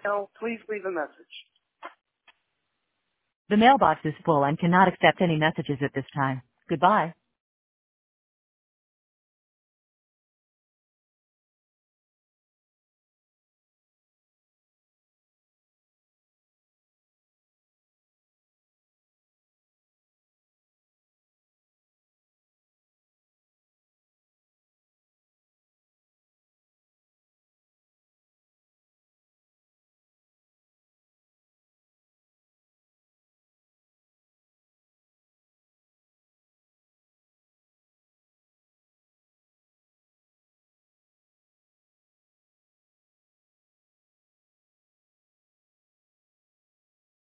please leave a message. The mailbox is full and cannot accept any messages at this time. Goodbye.